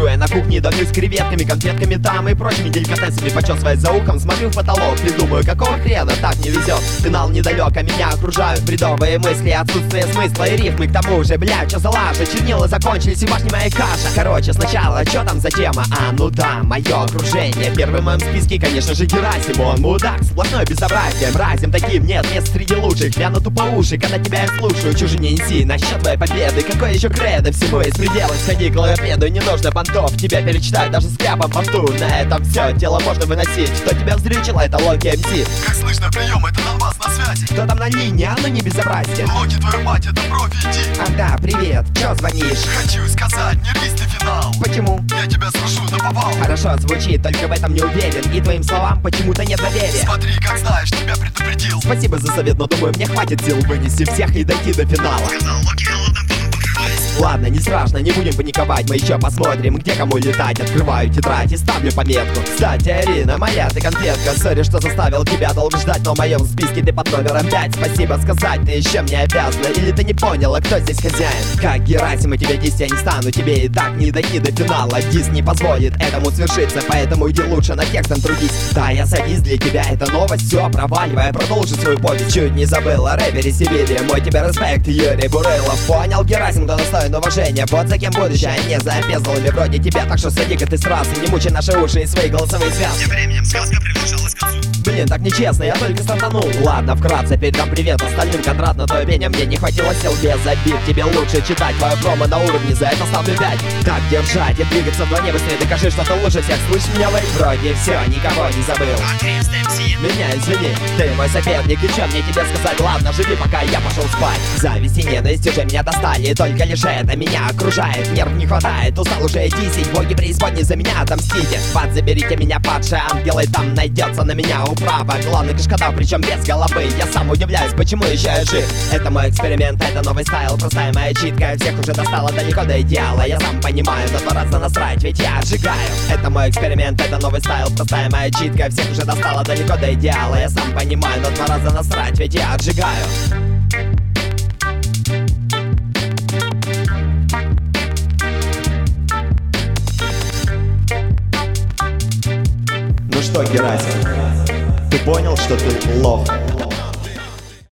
Стоя на кухне, давлю с креветками, конфетками там и прочими деликатесами, почесываясь за ухом, смотрю в потолок и думаю, какого хрена так не везет. Финал недалек, а меня окружают бредовые мысли, отсутствие смысла и рифмы. К тому же, бля, чё за лажа, чернила закончились и башня моя каша. Короче, сначала, чё там за тема? А, ну да, мое окружение. Первый в моем списке, конечно же, Герасим. Он мудак, сплошное безобразие. Мразем таким нет мест среди лучших. Я на тупо уши, когда тебя я слушаю. Чужие не неси насчет твоей победы. Какой еще кредо, всему есть пределы. Сходи к логопеду, не нужно понтов. Тебя перечитают даже с кляпом по рту. На этом все, тело можно выносить. Кто тебя вздрючил, это Локи МС. Как слышно, прием, это Донбасс на связи. Кто там на линии, а ну не безобразие. Локи, твою мать, это профи, иди. Ах да, привет, чё звонишь? Хочу сказать, не рвись ты финал. Почему? Я тебя спрошу, наповал. Хорошо звучит, только в этом не уверен. И твоим словам почему-то нет доверия. Смотри, как знаешь, тебя предупредил. Спасибо за совет, но думаю, мне хватит сил вынести всех и дойти до финала. Сказал Локи, холодным потом покрывайся. Ладно, не страшно, не будем паниковать. Мы еще посмотрим, где кому летать. Открываю тетрадь и ставлю пометку. Кстати, Арина, моя ты конфетка. Сори, что заставил тебя долго ждать, но в моем списке ты под номером 5. Спасибо сказать, ты еще мне обязана. Или ты не поняла, кто здесь хозяин? Как Герасим, и тебя дис я не стану. Тебе и так не дойти до финала. Дис не позволит этому свершиться, поэтому иди лучше над текстом трудись. Да, я садись, для тебя это новость. Все, проваливай, продолжи свою повесть. Чуть не забыл о рэпере Сибири. Мой тебе респект, Юрий Бурылов. Понял, Герасим, кто достоин уважения. Вот за кем будущее, а не за опездалыми вроде тебя. Так что сади-ка ты сразу, не мучай наши уши и свои голосовые связки. Тем временем сказка приближалась к концу. Блин, так нечестно, я только стартанул. Ладно, вкратце передам привет остальным. Кондрат на твое пение, мне не хватило сил без обид. Тебе лучше читать твое промо на уровне, за это ставлю 5. Так держать и двигаться вдвойне быстрее. Докажи, что ты лучше всех. Слышь меня, вы вроде все, никого не забыл. Меня извини, ты мой соперник, и что мне тебе сказать? Ладно, живи, пока я пошел спать. Зависть и ненависть уже меня достали, только лишь это меня окружает. Нерв не хватает, устал уже десять. Боги преисподней за меня отомстите. Подзаберите меня, падшие ангелы, там найдется на меня управа. Главный кашкадав, причем без головы. Я сам удивляюсь, почему еще я жив. Это мой эксперимент, это новый стайл, простая моя читка. Всех уже достала далеко до идеала. Я сам понимаю, но 2 раза насрать, ведь я отжигаю. Это мой эксперимент, это новый стайл, простая моя читка. Всех уже достала далеко до идеала. Я сам понимаю, но 2 раза насрать, ведь я отжигаю. Ну что, Герасим, ты понял, что ты лох?